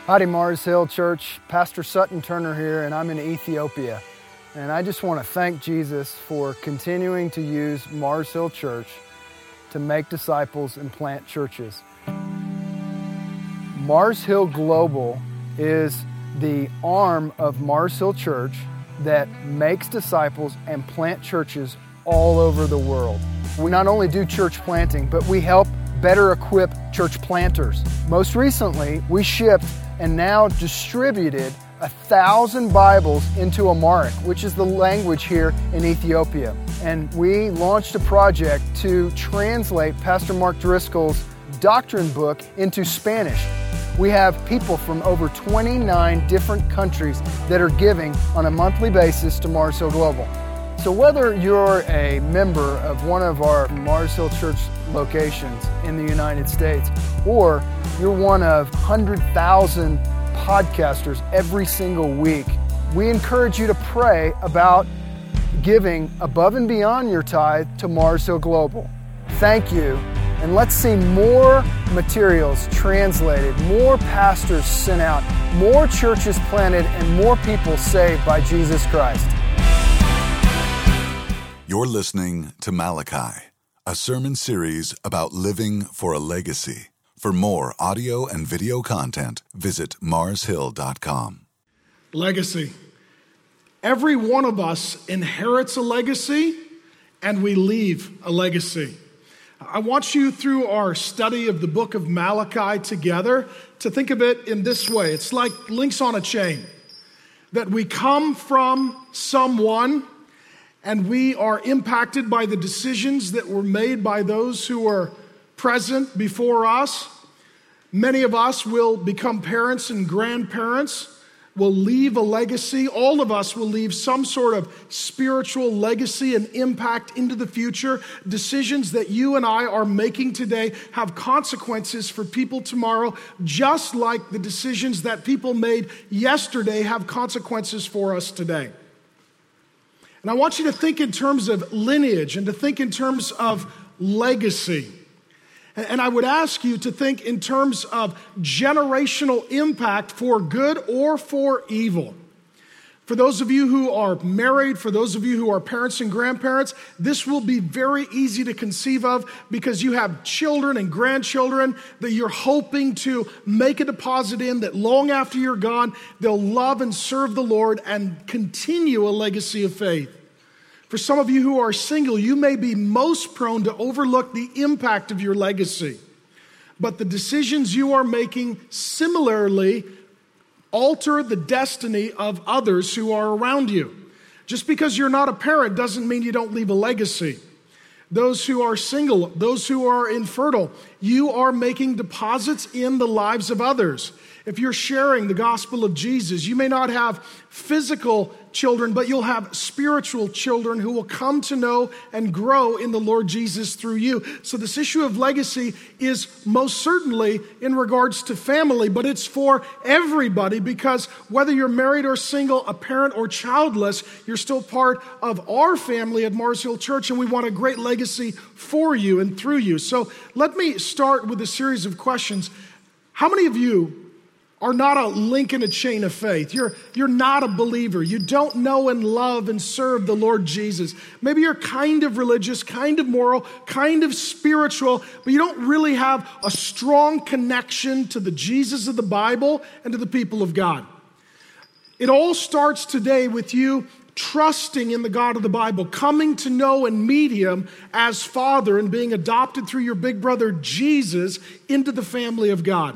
Howdy, Mars Hill Church. Pastor Sutton Turner here, and I'm in Ethiopia. And I just want to thank Jesus for continuing to use Mars Hill Church to make disciples and plant churches. Mars Hill Global is the arm of Mars Hill Church that makes disciples and plant churches all over the world. We not only do church planting, but we help better equip church planters. Most recently, we shipped and now distributed 1,000 Bibles into Amharic, which is the language here in Ethiopia. And we launched a project to translate Pastor Mark Driscoll's doctrine book into Spanish. We have people from over 29 different countries that are giving on a monthly basis to Mars Hill Global. So whether you're a member of one of our Mars Hill Church locations in the United States, or you're one of 100,000 podcasters every single week, we encourage you to pray about giving above and beyond your tithe to Mars Hill Global. Thank you, and let's see more materials translated, more pastors sent out, more churches planted, and more people saved by Jesus Christ. You're listening to Malachi, a sermon series about living for a legacy. For more audio and video content, visit marshill.com. Legacy. Every one of us inherits a legacy, and we leave a legacy. I want you, through our study of the book of Malachi together, to think of it in this way. It's like links on a chain, that we come from someone, and we are impacted by the decisions that were made by those who were present before us. Many of us will become parents and grandparents, will leave a legacy. All of us will leave some sort of spiritual legacy and impact into the future. Decisions that you and I are making today have consequences for people tomorrow, just like the decisions that people made yesterday have consequences for us today. And I want you to think in terms of lineage and to think in terms of legacy. And I would ask you to think in terms of generational impact for good or for evil. For those of you who are married, for those of you who are parents and grandparents, this will be very easy to conceive of because you have children and grandchildren that you're hoping to make a deposit in, that long after you're gone, they'll love and serve the Lord and continue a legacy of faith. For some of you who are single, you may be most prone to overlook the impact of your legacy. But the decisions you are making similarly alter the destiny of others who are around you. Just because you're not a parent doesn't mean you don't leave a legacy. Those who are single, those who are infertile, you are making deposits in the lives of others. If you're sharing the gospel of Jesus, you may not have physical children, but you'll have spiritual children who will come to know and grow in the Lord Jesus through you. So this issue of legacy is most certainly in regards to family, but it's for everybody, because whether you're married or single, a parent or childless, you're still part of our family at Mars Hill Church, and we want a great legacy for you and through you. So let me start with a series of questions. How many of you are not a link in a chain of faith? You're not a believer. You don't know and love and serve the Lord Jesus. Maybe you're kind of religious, kind of moral, kind of spiritual, but you don't really have a strong connection to the Jesus of the Bible and to the people of God. It all starts today with you trusting in the God of the Bible, coming to know and meet Him as Father, and being adopted through your big brother Jesus into the family of God.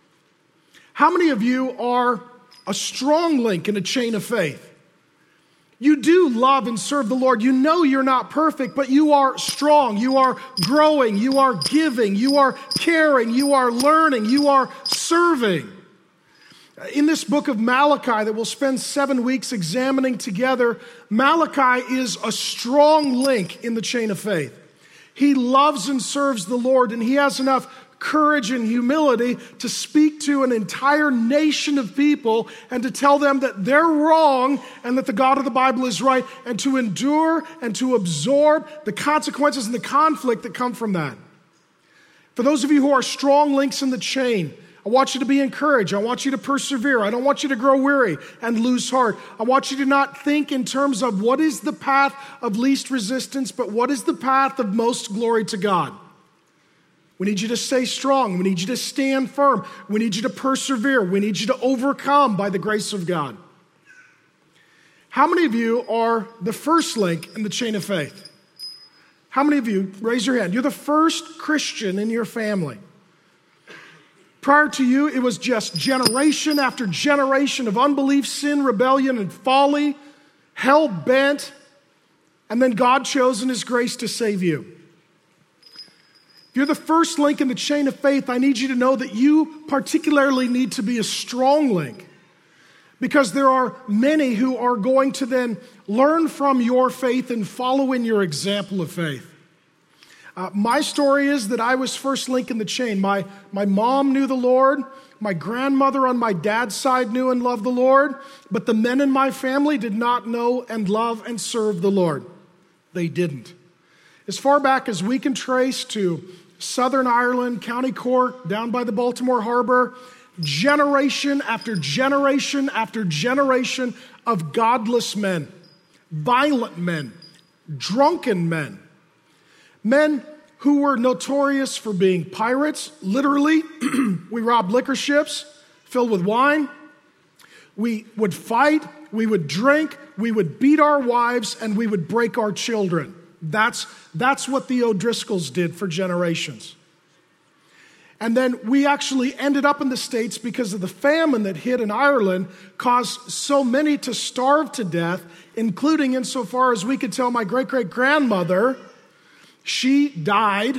How many of you are a strong link in a chain of faith? You do love and serve the Lord. You know you're not perfect, but you are strong. You are growing. You are giving. You are caring. You are learning. You are serving. In this book of Malachi that we'll spend 7 weeks examining together, Malachi is a strong link in the chain of faith. He loves and serves the Lord, and he has enough courage and humility to speak to an entire nation of people and to tell them that they're wrong and that the God of the Bible is right, and to endure and to absorb the consequences and the conflict that come from that. For those of you who are strong links in the chain, I want you to be encouraged. I want you to persevere. I don't want you to grow weary and lose heart. I want you to not think in terms of what is the path of least resistance, but what is the path of most glory to God. We need you to stay strong. We need you to stand firm. We need you to persevere. We need you to overcome by the grace of God. How many of you are the first link in the chain of faith? How many of you, raise your hand, you're the first Christian in your family? Prior to you, it was just generation after generation of unbelief, sin, rebellion, and folly, hell-bent, and then God chose in His grace to save you. If you're the first link in the chain of faith, I need you to know that you particularly need to be a strong link, because there are many who are going to then learn from your faith and follow in your example of faith. My story is that I was first link in the chain. My mom knew the Lord. My grandmother on my dad's side knew and loved the Lord. But the men in my family did not know and love and serve the Lord. They didn't. As far back as we can trace to Southern Ireland, County Cork, down by the Baltimore Harbor, generation after generation after generation of godless men, violent men, drunken men, men who were notorious for being pirates, literally. We robbed liquor ships filled with wine. We would fight, we would drink, we would beat our wives, and we would break our children. That's what the O'Driscolls did for generations. And then we actually ended up in the States because of the famine that hit in Ireland, caused so many to starve to death, including insofar as we could tell my great-great-grandmother, she died.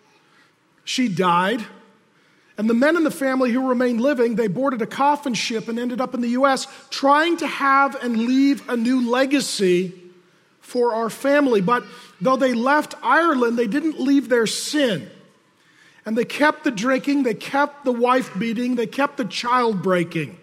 And the men in the family who remained living, they boarded a coffin ship and ended up in the U.S. trying to have and leave a new legacy for our family. But though they left Ireland, they didn't leave their sin. And they kept the drinking, they kept the wife beating, they kept the child breaking.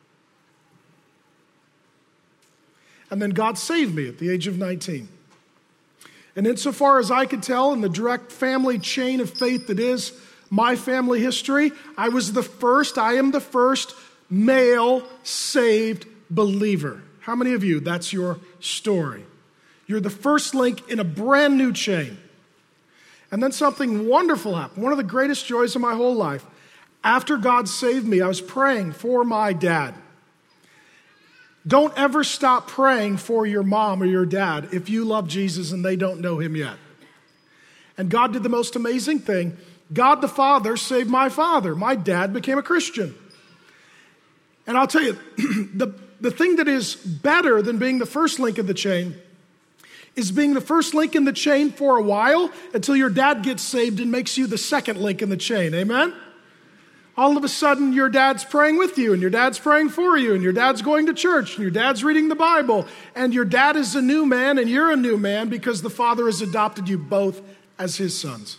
And then God saved me at the age of 19. And insofar as I could tell in the direct family chain of faith that is my family history, I am the first male saved believer. How many of you, that's your story? You're the first link in a brand new chain. And then something wonderful happened. One of the greatest joys of my whole life. After God saved me, I was praying for my dad. Don't ever stop praying for your mom or your dad if you love Jesus and they don't know Him yet. And God did the most amazing thing. God the Father saved my father. My dad became a Christian. And I'll tell you, the thing that is better than being the first link in the chain is being the first link in the chain for a while until your dad gets saved and makes you the second link in the chain. Amen? All of a sudden, your dad's praying with you, and your dad's praying for you, and your dad's going to church, and your dad's reading the Bible, and your dad is a new man, and you're a new man because the Father has adopted you both as His sons.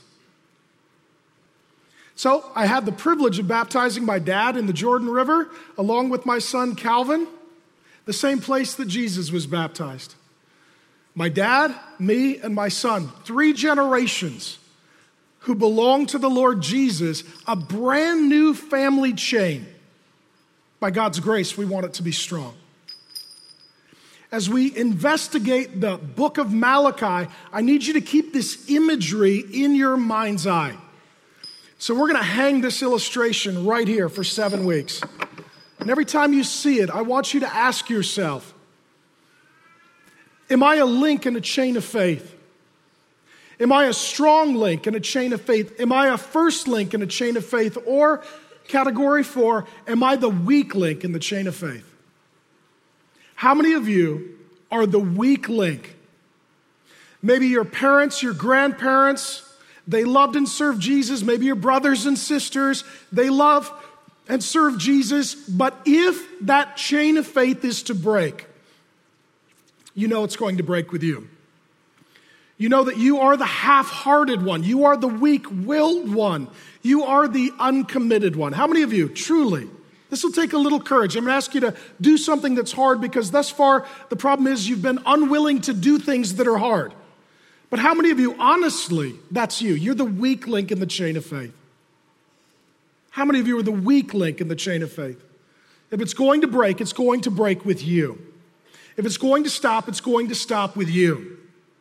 So I had the privilege of baptizing my dad in the Jordan River, along with my son Calvin, the same place that Jesus was baptized. My dad, me, and my son, 3 generations who belong to the Lord Jesus, a brand new family chain. By God's grace, we want it to be strong. As we investigate the book of Malachi, I need you to keep this imagery in your mind's eye. So we're going to hang this illustration right here for 7 weeks. And every time you see it, I want you to ask yourself, am I a link in a chain of faith? Am I a strong link in a chain of faith? Am I a first link in a chain of faith? Or, category 4, am I the weak link in the chain of faith? How many of you are the weak link? Maybe your parents, your grandparents, they loved and served Jesus. Maybe your brothers and sisters, they love and serve Jesus. But if that chain of faith is to break, you know it's going to break with you. You know that you are the half-hearted one. You are the weak-willed one. You are the uncommitted one. How many of you, truly, this will take a little courage. I'm going to ask you to do something that's hard because thus far the problem is you've been unwilling to do things that are hard. But how many of you, honestly, that's you? You're the weak link in the chain of faith. How many of you are the weak link in the chain of faith? If it's going to break, it's going to break with you. If it's going to stop, it's going to stop with you.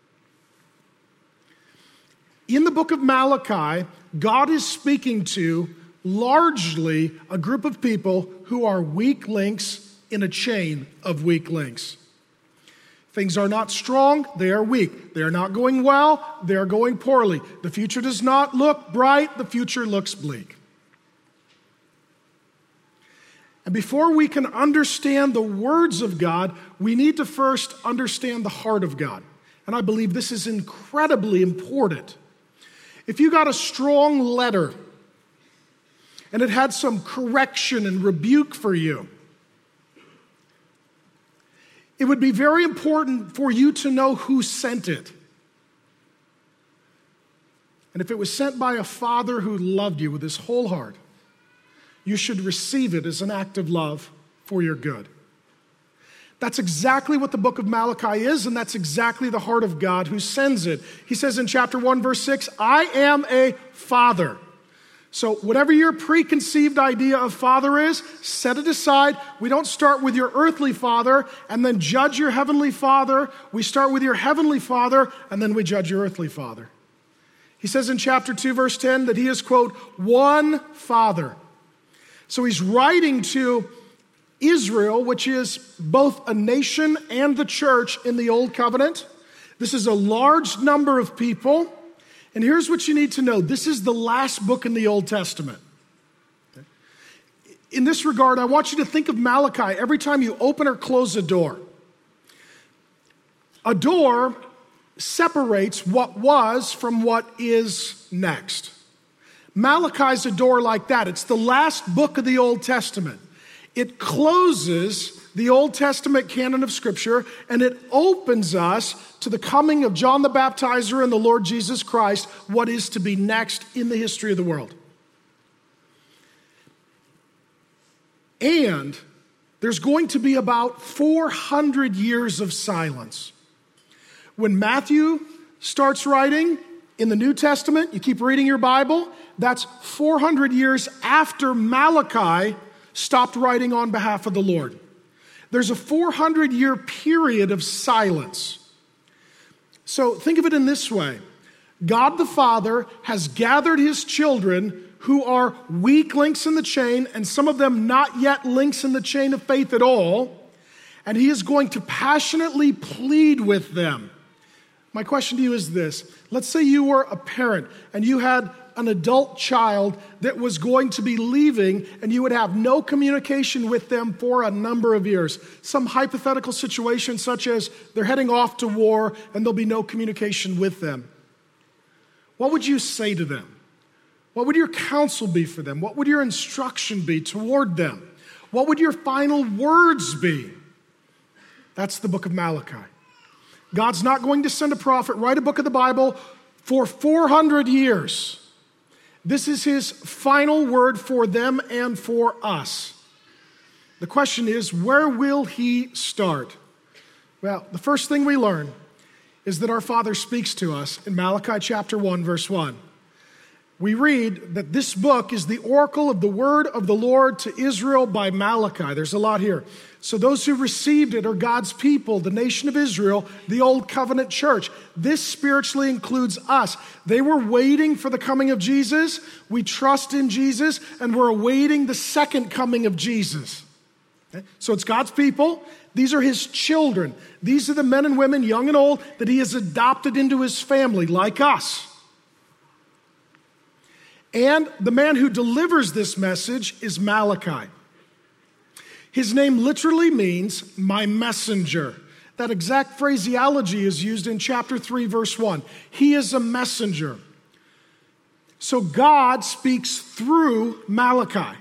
In the book of Malachi, God is speaking to largely a group of people who are weak links in a chain of weak links. Things are not strong, they are weak. They are not going well, they are going poorly. The future does not look bright, the future looks bleak. And before we can understand the words of God, we need to first understand the heart of God. And I believe this is incredibly important. If you got a strong letter and it had some correction and rebuke for you, it would be very important for you to know who sent it. And if it was sent by a father who loved you with his whole heart, you should receive it as an act of love for your good. That's exactly what the book of Malachi is, and that's exactly the heart of God who sends it. He says in chapter 1, verse 6, I am a father. So whatever your preconceived idea of father is, set it aside. We don't start with your earthly father and then judge your heavenly father. We start with your heavenly father and then we judge your earthly father. He says in chapter 2, verse 10, that he is, quote, one father. So he's writing to Israel, which is both a nation and the church in the Old Covenant. This is a large number of people. And here's what you need to know. This is the last book in the Old Testament. Okay? In this regard, I want you to think of Malachi every time you open or close a door. A door separates what was from what is next. Malachi's a door like that. It's the last book of the Old Testament. It closes the Old Testament canon of Scripture, and it opens us to the coming of John the Baptizer and the Lord Jesus Christ, what is to be next in the history of the world. And there's going to be about 400 years of silence. When Matthew starts writing in the New Testament, you keep reading your Bible, that's 400 years after Malachi stopped writing on behalf of the Lord. There's a 400-year period of silence. So think of it in this way. God the Father has gathered his children who are weak links in the chain, and some of them not yet links in the chain of faith at all, and he is going to passionately plead with them. My question to you is this. Let's say you were a parent and you had an adult child that was going to be leaving and you would have no communication with them for a number of years. Some hypothetical situation such as they're heading off to war and there'll be no communication with them. What would you say to them? What would your counsel be for them? What would your instruction be toward them? What would your final words be? That's the book of Malachi. God's not going to send a prophet, write a book of the Bible for 400 years. This is his final word for them and for us. The question is, where will he start? Well, the first thing we learn is that our Father speaks to us in Malachi chapter 1, verse 1. We read that this book is the oracle of the word of the Lord to Israel by Malachi. There's a lot here. So those who received it are God's people, the nation of Israel, the old covenant church. This spiritually includes us. They were waiting for the coming of Jesus. We trust in Jesus, and we're awaiting the second coming of Jesus. Okay? So it's God's people. These are his children. These are the men and women, young and old, that he has adopted into his family, like us. And the man who delivers this message is Malachi. His name literally means my messenger. That exact phraseology is used in chapter 3, verse 1. He is a messenger. So God speaks through Malachi.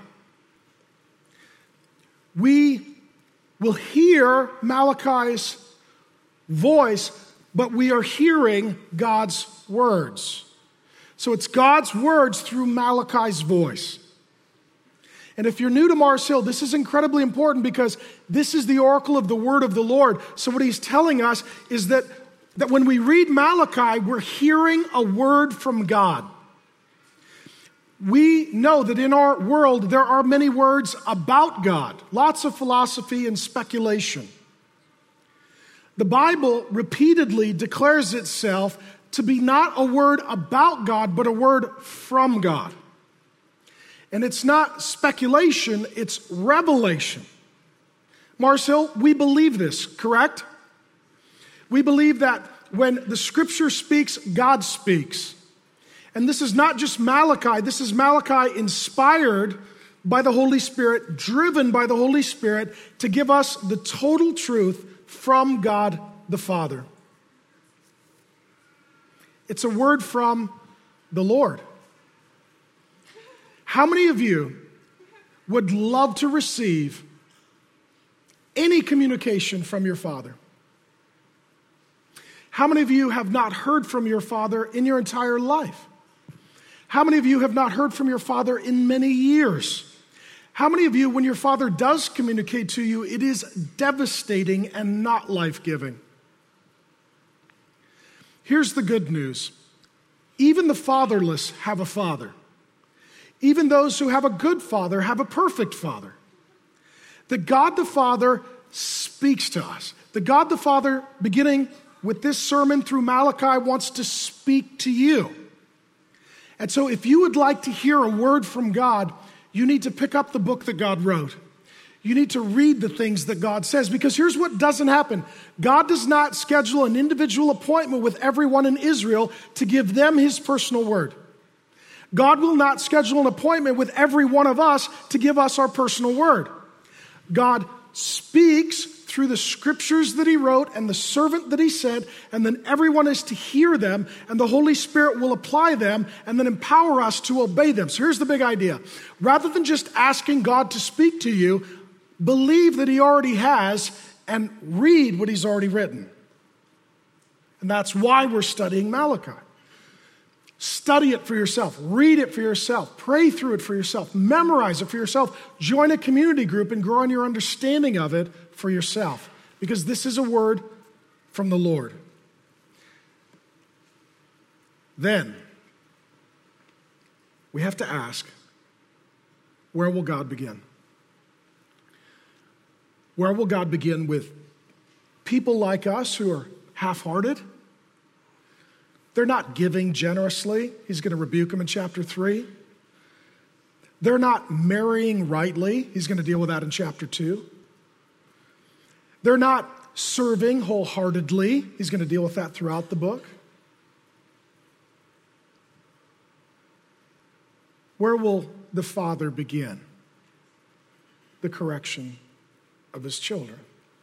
We will hear Malachi's voice, but we are hearing God's words. So it's God's words through Malachi's voice. And if you're new to Mars Hill, this is incredibly important because this is the oracle of the word of the Lord. So what he's telling us is that when we read Malachi, we're hearing a word from God. We know that in our world there are many words about God, lots of philosophy and speculation. The Bible repeatedly declares itself to be not a word about God, but a word from God. And it's not speculation, it's revelation. Mars Hill, we believe this, correct? We believe that when the Scripture speaks, God speaks. And this is not just Malachi, this is Malachi inspired by the Holy Spirit, driven by the Holy Spirit to give us the total truth from God the Father. It's a word from the Lord. How many of you would love to receive any communication from your Father? How many of you have not heard from your Father in your entire life? How many of you have not heard from your Father in many years? How many of you, when your Father does communicate to you, it is devastating and not life-giving? Here's the good news. Even the fatherless have a Father. Even those who have a good father have a perfect Father. The God the Father speaks to us. The God the Father, beginning with this sermon through Malachi, wants to speak to you. And so if you would like to hear a word from God, you need to pick up the book that God wrote. You need to read the things that God says, because here's what doesn't happen. God does not schedule an individual appointment with everyone in Israel to give them his personal word. God will not schedule an appointment with every one of us to give us our personal word. God speaks through the scriptures that he wrote and the servant that he sent, and then everyone is to hear them, and the Holy Spirit will apply them and then empower us to obey them. So here's the big idea. Rather than just asking God to speak to you, believe that he already has and read what he's already written. And that's why we're studying Malachi. Study it for yourself. Read it for yourself. Pray through it for yourself. Memorize it for yourself. Join a community group and grow in your understanding of it for yourself. Because this is a word from the Lord. Then, we have to ask, where will God begin? Where will God begin with people like us who are half-hearted? They're not giving generously. He's going to rebuke them in chapter 3. They're not marrying rightly. He's going to deal with that in chapter 2. They're not serving wholeheartedly. He's going to deal with that throughout the book. Where will the Father begin the correction of his children?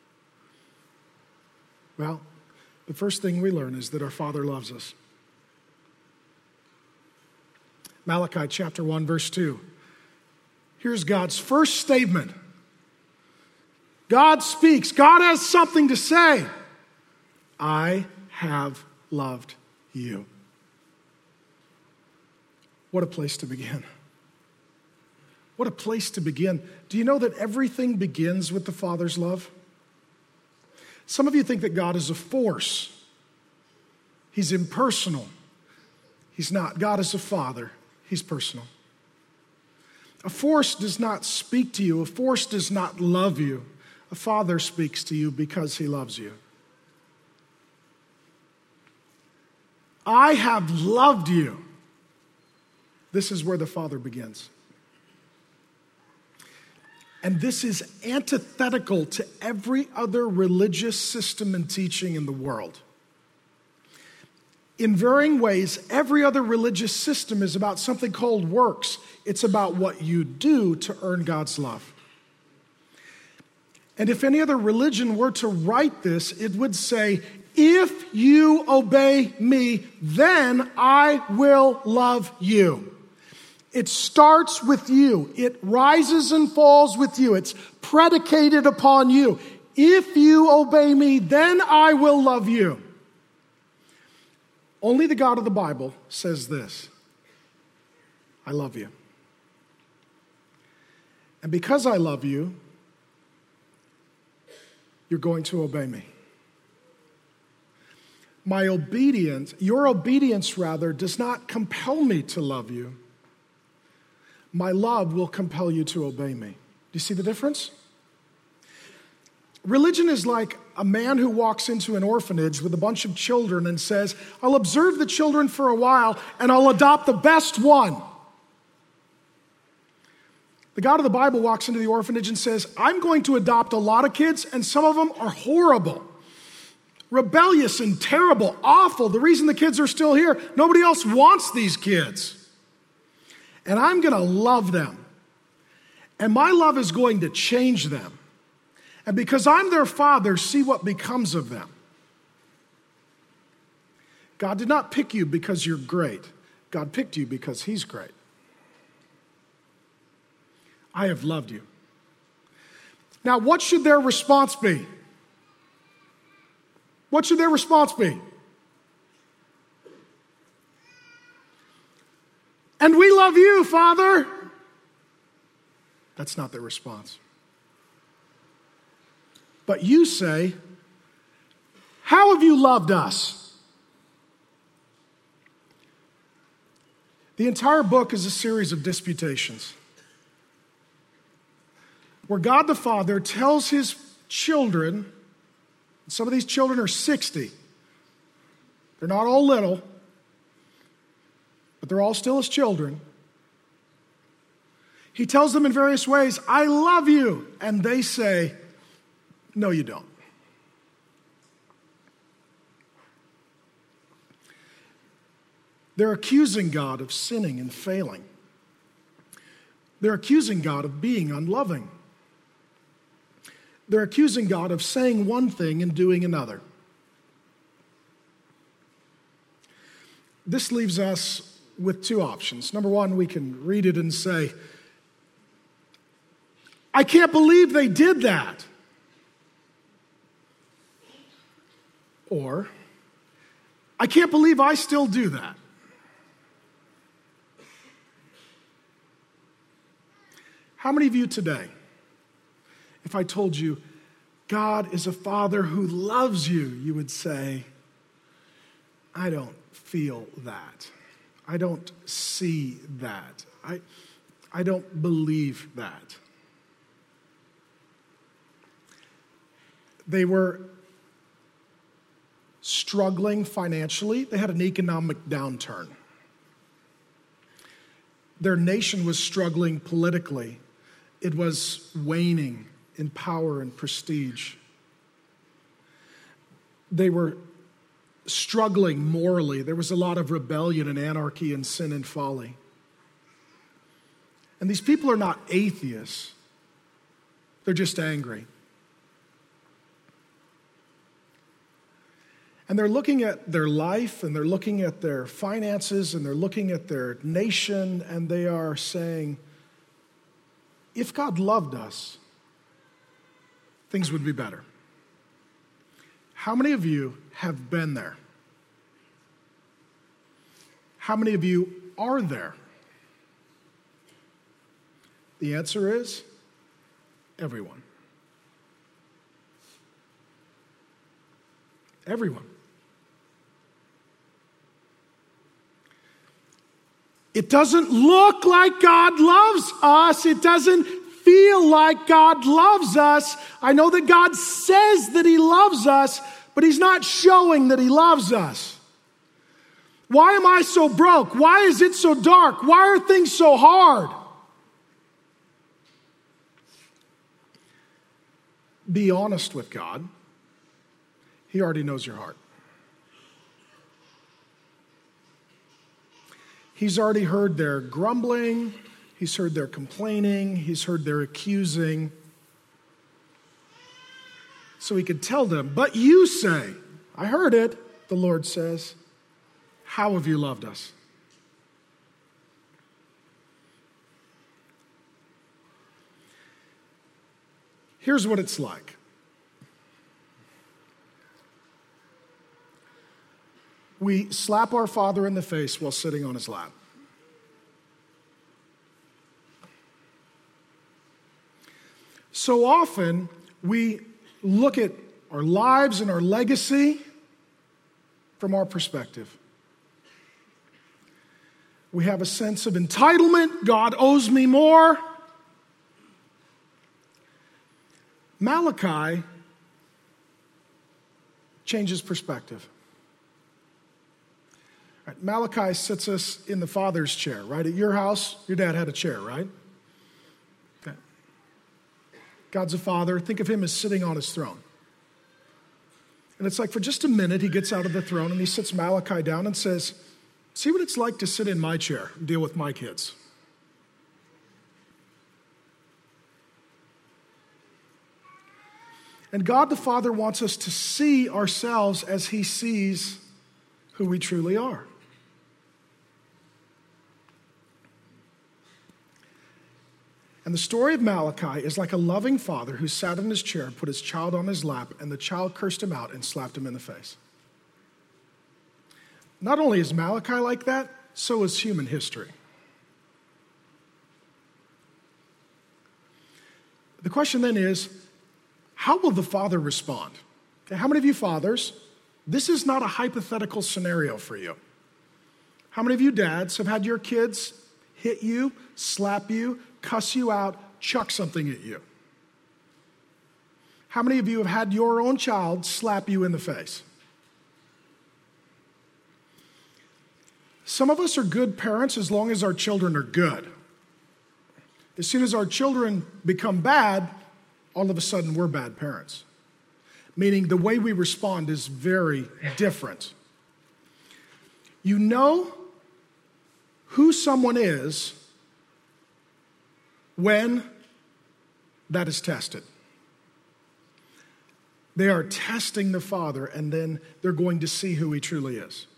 Well, the first thing we learn is that our Father loves us. Malachi chapter 1, verse 2. Here's God's first statement. God speaks. God has something to say. I have loved you. What a place to begin. What a place to begin. Do you know that everything begins with the Father's love? Some of you think that God is a force. He's impersonal. He's not. God is a Father. He's personal. A force does not speak to you. A force does not love you. A Father speaks to you because he loves you. I have loved you. This is where the Father begins. And this is antithetical to every other religious system and teaching in the world. In varying ways, every other religious system is about something called works. It's about what you do to earn God's love. And if any other religion were to write this, it would say, if you obey me, then I will love you. It starts with you. It rises and falls with you. It's predicated upon you. If you obey me, then I will love you. Only the God of the Bible says this: I love you. And because I love you, you're going to obey me. Your obedience, does not compel me to love you. my love will compel you to obey me. Do you see the difference? Religion is like a man who walks into an orphanage with a bunch of children and says, I'll observe the children for a while and I'll adopt the best one. The God of the Bible walks into the orphanage and says, I'm going to adopt a lot of kids, and some of them are horrible, rebellious and terrible, awful. The reason the kids are still here, nobody else wants these kids. And I'm going to love them. And my love is going to change them. And because I'm their father, see what becomes of them. God did not pick you because you're great. God picked you because he's great. I have loved you. Now, what should their response be? What should their response be? And we love you, Father. That's not their response. But you say, how have you loved us? The entire book is a series of disputations where God the Father tells his children, some of these children are 60. They're not all little, but they're all still his children. He tells them in various ways, I love you. And they say, no, you don't. They're accusing God of sinning and failing. They're accusing God of being unloving. They're accusing God of saying one thing and doing another. This leaves us with two options. Number one, we can read it and say, I can't believe they did that. Or, I can't believe I still do that. How many of you today, if I told you, God is a father who loves you, you would say, I don't feel that. I don't see that. I don't believe that. They were struggling financially. They had an economic downturn. Their nation was struggling politically. It was waning in power and prestige. They were struggling morally. There was a lot of rebellion and anarchy and sin and folly. And these people are not atheists. They're just angry. And they're looking at their life, and they're looking at their finances, and they're looking at their nation, and they are saying, if God loved us, things would be better. How many of you have been there? How many of you are there? The answer is everyone. Everyone. It doesn't look like God loves us. It doesn't feel like God loves us. I know that God says that he loves us, but he's not showing that he loves us. Why am I so broke? Why is it so dark? Why are things so hard? Be honest with God. He already knows your heart. He's already heard their grumbling. He's heard their complaining. He's heard their accusing. So he could tell them, but you say, I heard it, the Lord says, how have you loved us? Here's what it's like. We slap our father in the face while sitting on his lap. So often, we look at our lives and our legacy from our perspective. We have a sense of entitlement. God owes me more. Malachi changes perspective. Right, Malachi sits us in the Father's chair, right? At your house, your dad had a chair, right? Okay. God's a father. Think of him as sitting on his throne. And it's like for just a minute, he gets out of the throne and he sits Malachi down and says, see what it's like to sit in my chair and deal with my kids. And God the Father wants us to see ourselves as he sees who we truly are. And the story of Malachi is like a loving father who sat in his chair and put his child on his lap, and the child cursed him out and slapped him in the face. Not only is Malachi like that, so is human history. The question then is, how will the father respond? Okay, how many of you fathers, this is not a hypothetical scenario for you. How many of you dads have had your kids hit you, slap you, cuss you out, chuck something at you? How many of you have had your own child slap you in the face? Some of us are good parents as long as our children are good. As soon as our children become bad, all of a sudden we're bad parents. Meaning the way we respond is very different. You know who someone is when that is tested. They are testing the father, and then they're going to see who he truly is.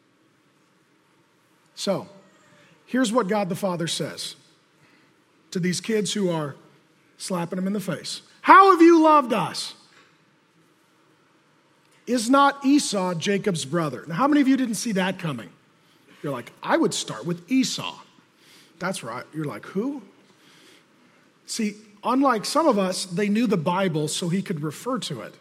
So, here's what God the Father says to these kids who are slapping him in the face. How have you loved us? Is not Esau Jacob's brother? Now, how many of you didn't see that coming? You're like, I would start with Esau. That's right. You're like, who? See, unlike some of us, they knew the Bible so he could refer to it.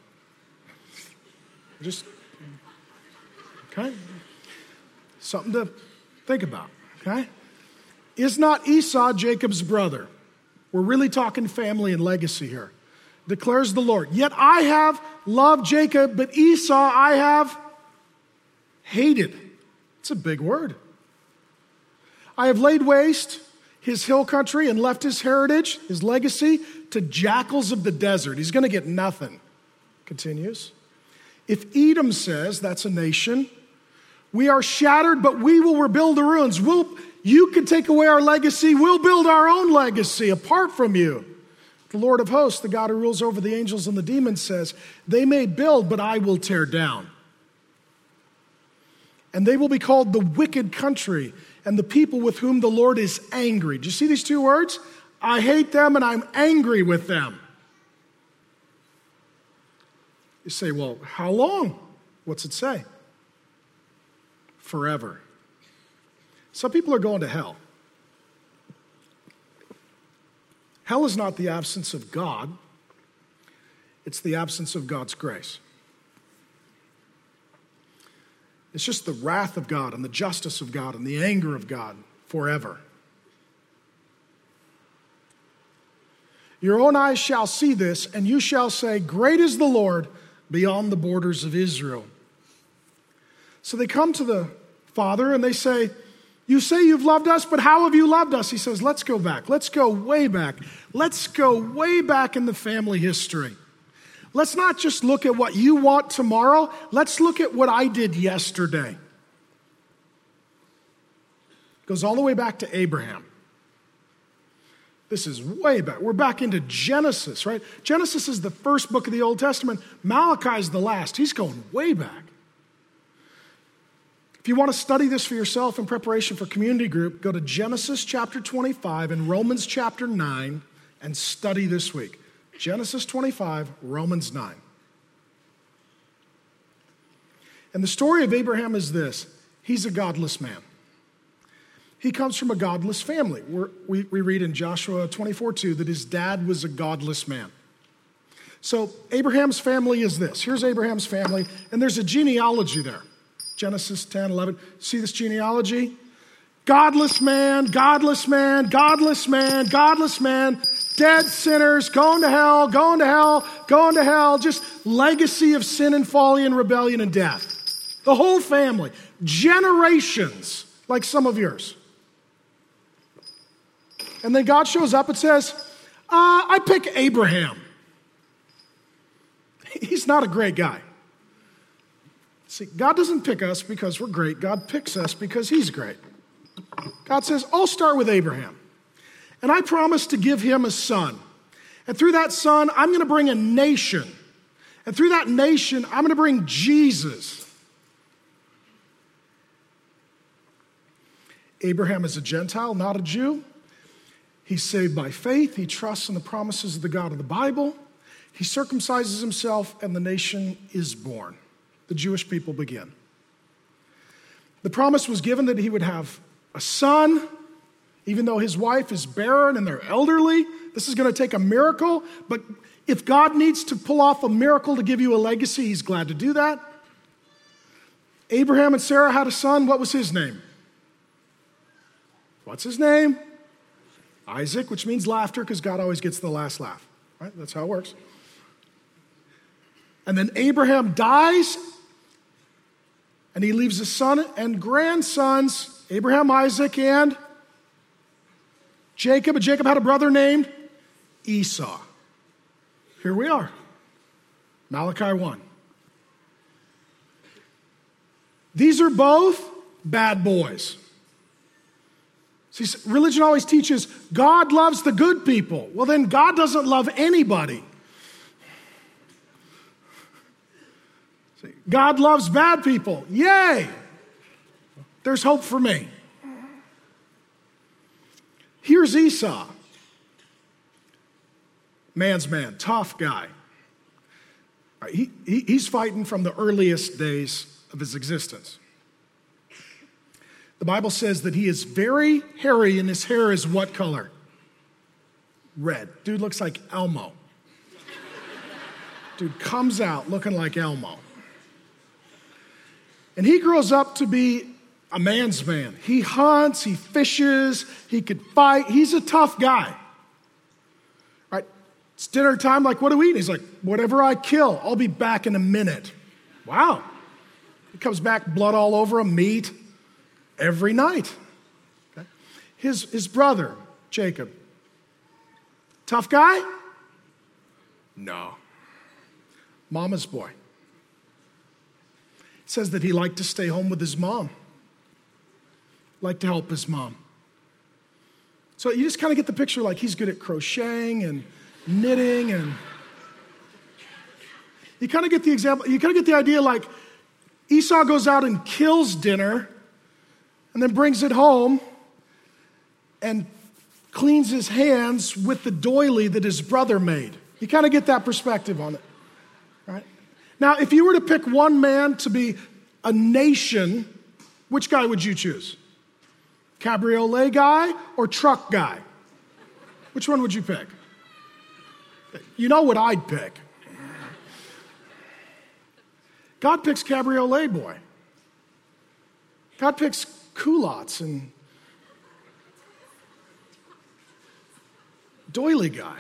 Just, okay? Something to think about, okay? Is not Esau Jacob's brother? We're really talking family and legacy here. Declares the Lord. Yet I have loved Jacob, but Esau I have hated. It's a big word. I have laid waste his hill country and left his heritage, his legacy, to jackals of the desert. He's going to get nothing. Continues. If Edom says, that's a nation, we are shattered, but we will rebuild the ruins. You can take away our legacy. We'll build our own legacy apart from you. The Lord of hosts, the God who rules over the angels and the demons, says, they may build, but I will tear down. And they will be called the wicked country and the people with whom the Lord is angry. Do you see these two words? I hate them and I'm angry with them. You say, well, how long? What's it say? Forever. Some people are going to hell. Hell is not the absence of God. It's the absence of God's grace. It's just the wrath of God and the justice of God and the anger of God forever. Your own eyes shall see this, and you shall say, great is the Lord beyond the borders of Israel. So they come to the Father and they say, you say you've loved us, but how have you loved us? He says, let's go back. Let's go way back. Let's go way back in the family history. Let's not just look at what you want tomorrow. Let's look at what I did yesterday. It goes all the way back to Abraham. This is way back. We're back into Genesis, right? Genesis is the first book of the Old Testament. Malachi is the last. He's going way back. If you want to study this for yourself in preparation for community group, go to Genesis chapter 25 and Romans chapter 9 and study this week. Genesis 25, Romans 9. And the story of Abraham is this. He's a godless man. He comes from a godless family. We read in Joshua 24:2 that his dad was a godless man. So Abraham's family is this. Here's Abraham's family, and there's a genealogy there. Genesis 10, 11. See this genealogy? Godless man, godless man, godless man, godless man, dead sinners, going to hell, going to hell, going to hell. Just legacy of sin and folly and rebellion and death. The whole family. Generations, like some of yours. And then God shows up and says, I pick Abraham. He's not a great guy. See, God doesn't pick us because we're great. God picks us because he's great. God says, I'll start with Abraham. And I promise to give him a son. And through that son, I'm going to bring a nation. And through that nation, I'm going to bring Jesus. Abraham is a Gentile, not a Jew. He's saved by faith. He trusts in the promises of the God of the Bible. He circumcises himself, and the nation is born. The Jewish people begin. The promise was given that he would have a son, even though his wife is barren and they're elderly. This is going to take a miracle, but if God needs to pull off a miracle to give you a legacy, he's glad to do that. Abraham and Sarah had a son. What was his name? What's his name? Isaac, which means laughter, because God always gets the last laugh. Right? That's how it works. And then Abraham dies, and he leaves a son and grandsons, Abraham, Isaac, and Jacob. And Jacob had a brother named Esau. Here we are. Malachi 1. These are both bad boys. See, religion always teaches God loves the good people. Well, then God doesn't love anybody. See, God loves bad people. Yay! There's hope for me. Here's Esau. Man's man, tough guy. He's fighting from the earliest days of his existence. The Bible says that he is very hairy and his hair is what color? Red. Dude looks like Elmo. Dude comes out looking like Elmo. And he grows up to be a man's man. He hunts, he fishes, he could fight. He's a tough guy. Right? It's dinner time, like, what do we eat? He's like, whatever I kill, I'll be back in a minute. Wow. He comes back, blood all over him, meat. Every night. Okay. His brother, Jacob. Tough guy? No. Mama's boy. It says that he liked to stay home with his mom. Liked to help his mom. So you just kind of get the picture, like he's good at crocheting and knitting, and you kind of get the example, you kind of get the idea, like Esau goes out and kills dinner and then brings it home and cleans his hands with the doily that his brother made. You kind of get that perspective on it, right? Now, if you were to pick one man to be a nation, which guy would you choose? Cabriolet guy or truck guy? Which one would you pick? You know what I'd pick. God picks Cabriolet boy. God picks culottes and doily guy.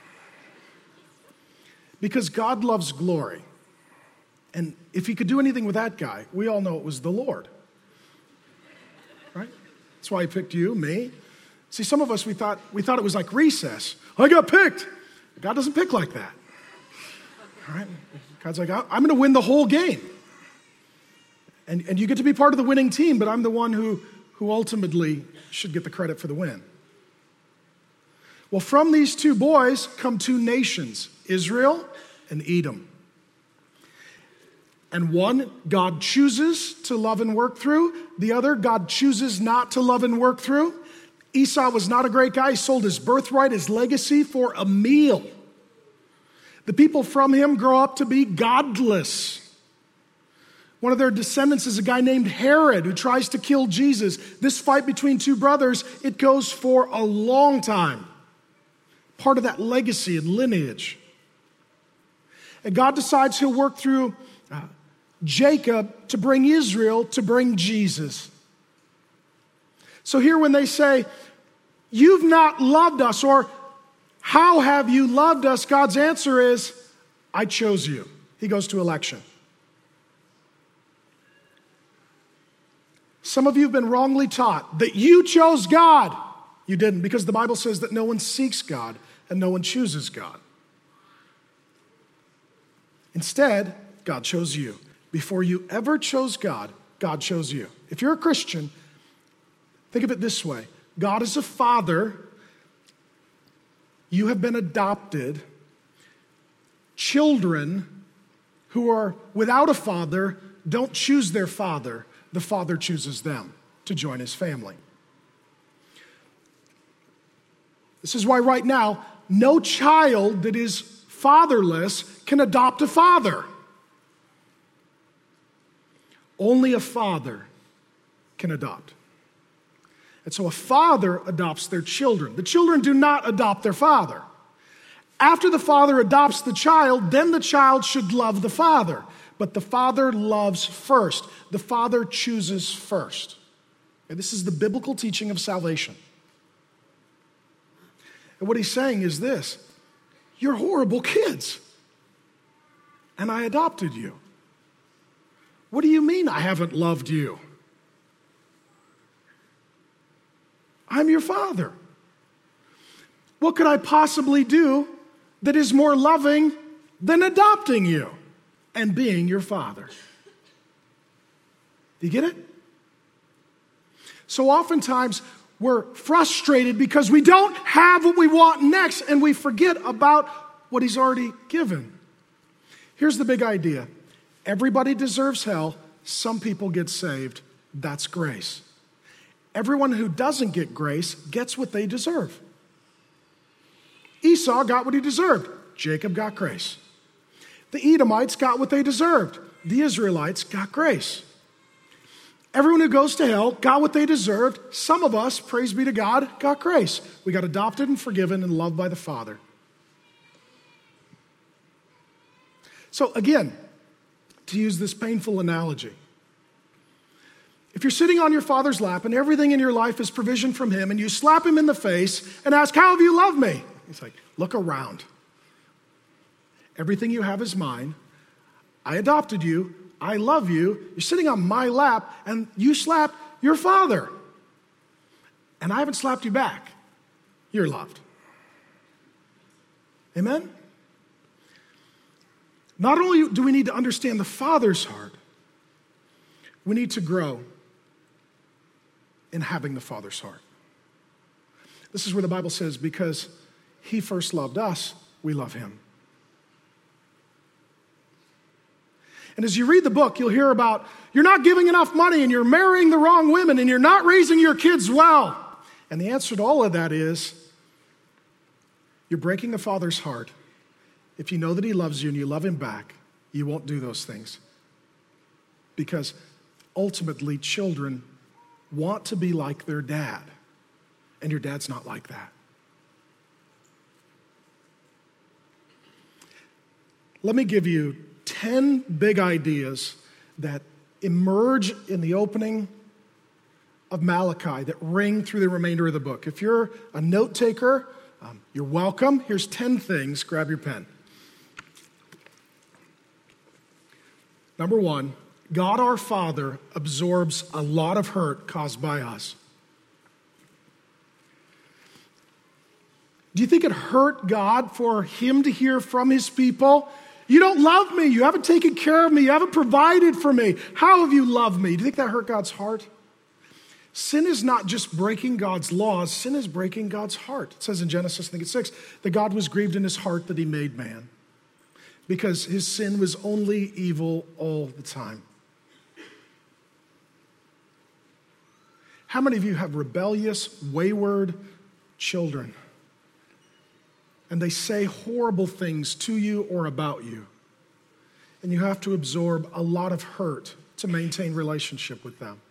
Because God loves glory. And if he could do anything with that guy, we all know it was the Lord. Right? That's why he picked you, me. See, some of us, we thought it was like recess. I got picked. God doesn't pick like that. All right? God's like, I'm going to win the whole game. And you get to be part of the winning team, but I'm the one who ultimately should get the credit for the win. Well, from these two boys come two nations, Israel and Edom. And one God chooses to love and work through. The other God chooses not to love and work through. Esau was not a great guy. He sold his birthright, his legacy for a meal. The people from him grow up to be godless. One of their descendants is a guy named Herod who tries to kill Jesus. This fight between two brothers, it goes for a long time. Part of that legacy and lineage. And God decides he'll work through Jacob to bring Israel, to bring Jesus. So here when they say, you've not loved us, or how have you loved us? God's answer is, I chose you. He goes to election. Some of you have been wrongly taught that you chose God. You didn't, because the Bible says that no one seeks God and no one chooses God. Instead, God chose you. Before you ever chose God, God chose you. If you're a Christian, think of it this way. God is a father. You have been adopted. Children who are without a father don't choose their father. The father chooses them to join his family. This is why right now, no child that is fatherless can adopt a father. Only a father can adopt. And so a father adopts their children. The children do not adopt their father. After the father adopts the child, then the child should love the father. But the father loves first. The father chooses first. And this is the biblical teaching of salvation. And what he's saying is this: you're horrible kids, and I adopted you. What do you mean I haven't loved you? I'm your father. What could I possibly do that is more loving than adopting you and being your father? Do you get it? So oftentimes we're frustrated because we don't have what we want next and we forget about what he's already given. Here's the big idea. Everybody deserves hell. Some people get saved. That's grace. Everyone who doesn't get grace gets what they deserve. Esau got what he deserved. Jacob got grace. The Edomites got what they deserved. The Israelites got grace. Everyone who goes to hell got what they deserved. Some of us, praise be to God, got grace. We got adopted and forgiven and loved by the Father. So again, to use this painful analogy, if you're sitting on your father's lap and everything in your life is provision from him and you slap him in the face and ask, how have you loved me? He's like, look around. Everything you have is mine. I adopted you. I love you. You're sitting on my lap and you slapped your father. And I haven't slapped you back. You're loved. Amen? Not only do we need to understand the Father's heart, we need to grow in having the Father's heart. This is where the Bible says, because he first loved us, we love him. And as you read the book, you'll hear about you're not giving enough money and you're marrying the wrong women and you're not raising your kids well. And the answer to all of that is you're breaking the Father's heart. If you know that he loves you and you love him back, you won't do those things. Because ultimately, children want to be like their dad. And your dad's not like that. Let me give you 10 big ideas that emerge in the opening of Malachi that ring through the remainder of the book. If you're a note taker, you're welcome. Here's 10 things. Grab your pen. Number one, God our Father absorbs a lot of hurt caused by us. Do you think it hurt God for him to hear from his people, you don't love me, you haven't taken care of me, you haven't provided for me, how have you loved me? Do you think that hurt God's heart? Sin is not just breaking God's laws, sin is breaking God's heart. It says in Genesis, I think it's 6, that God was grieved in his heart that he made man, because his sin was only evil all the time. How many of you have rebellious, wayward children? And they say horrible things to you or about you. And you have to absorb a lot of hurt to maintain relationship with them.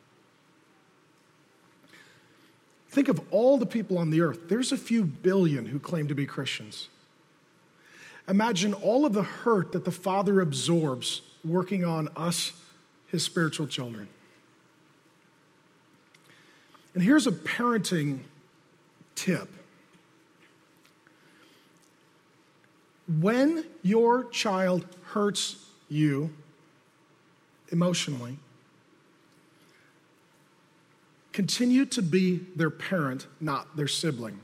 Think of all the people on the earth. There's a few billion who claim to be Christians. Imagine all of the hurt that the Father absorbs working on us, his spiritual children. And here's a parenting tip. When your child hurts you emotionally, continue to be their parent, not their sibling.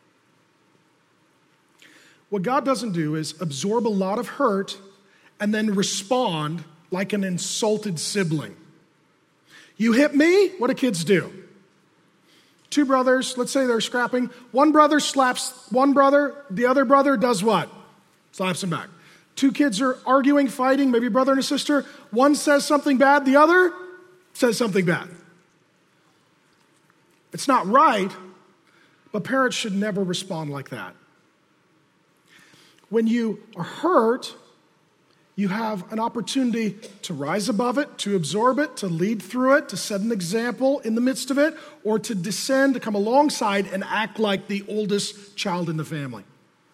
What God doesn't do is absorb a lot of hurt and then respond like an insulted sibling. You hit me, what do kids do? Two brothers, let's say they're scrapping. One brother slaps one brother, the other brother does what? Slaps him back. Two kids are arguing, fighting, maybe a brother and a sister. One says something bad, the other says something bad. It's not right, but parents should never respond like that. When you are hurt, you have an opportunity to rise above it, to absorb it, to lead through it, to set an example in the midst of it, or to descend, to come alongside and act like the oldest child in the family.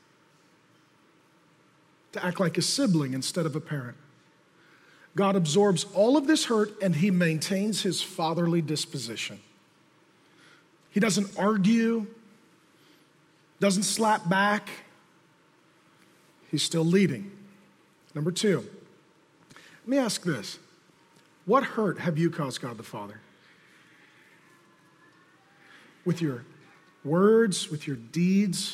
To act like a sibling instead of a parent. God absorbs all of this hurt and he maintains his fatherly disposition. He doesn't argue, doesn't slap back. He's still leading. Number two, let me ask this. What hurt have you caused God the Father? With your words, with your deeds?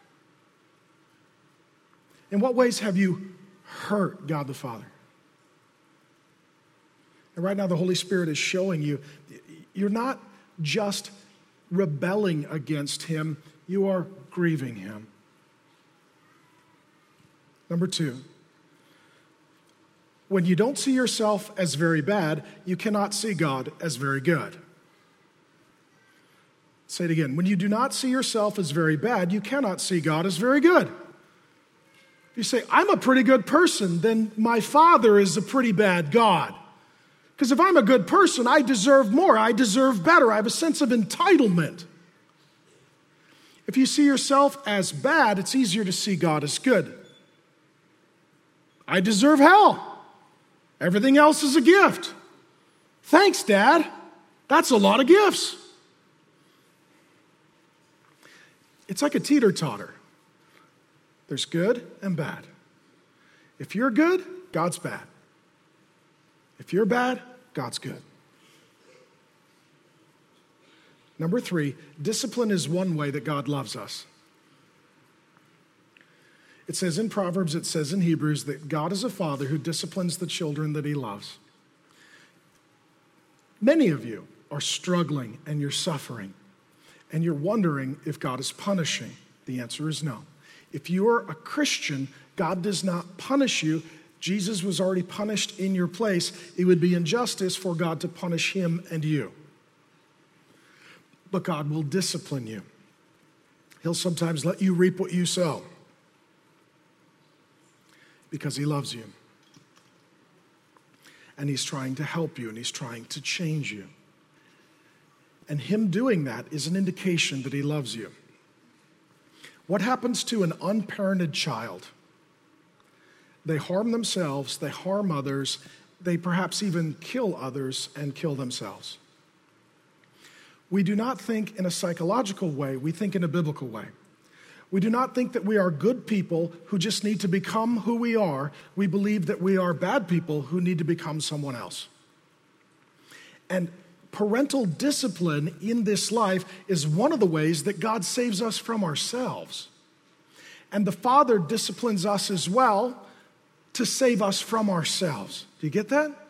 In what ways have you hurt God the Father? And right now the Holy Spirit is showing you, you're not just rebelling against him, you are grieving him. Number two, when you don't see yourself as very bad, you cannot see God as very good. Say it again. When you do not see yourself as very bad, you cannot see God as very good. If you say, I'm a pretty good person, then my Father is a pretty bad God. Because if I'm a good person, I deserve more. I deserve better. I have a sense of entitlement. If you see yourself as bad, it's easier to see God as good. I deserve hell. Everything else is a gift. Thanks, Dad. That's a lot of gifts. It's like a teeter-totter. There's good and bad. If you're good, God's bad. If you're bad, God's good. Number three, discipline is one way that God loves us. It says in Proverbs, it says in Hebrews that God is a father who disciplines the children that he loves. Many of you are struggling and you're suffering and you're wondering if God is punishing. The answer is no. If you are a Christian, God does not punish you. Jesus was already punished in your place. It would be injustice for God to punish him and you. But God will discipline you. He'll sometimes let you reap what you sow because he loves you. And he's trying to help you and he's trying to change you. And him doing that is an indication that he loves you. What happens to an unparented child? They harm themselves, they harm others, they perhaps even kill others and kill themselves. We do not think in a psychological way, we think in a biblical way. We do not think that we are good people who just need to become who we are. We believe that we are bad people who need to become someone else. And parental discipline in this life is one of the ways that God saves us from ourselves. And the Father disciplines us as well to save us from ourselves. Do you get that? And